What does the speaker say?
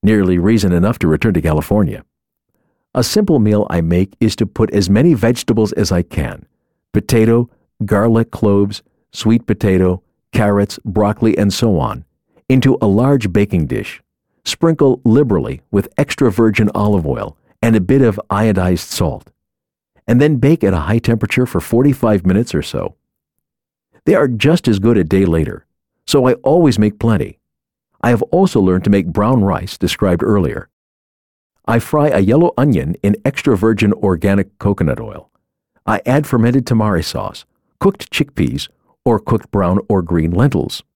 nearly reason enough to return to California. A simple meal I make is to put as many vegetables as I can: potato, garlic cloves, sweet potato, carrots, broccoli, and so on, into a large baking dish. Sprinkle liberally with extra virgin olive oil and a bit of iodized salt, and then bake at a high temperature for 45 minutes or so. They are just as good a day later, so I always make plenty. I have also learned to make brown rice, described earlier. I fry a yellow onion in extra virgin organic coconut oil. I add fermented tamari sauce, cooked chickpeas, or cooked brown or green lentils.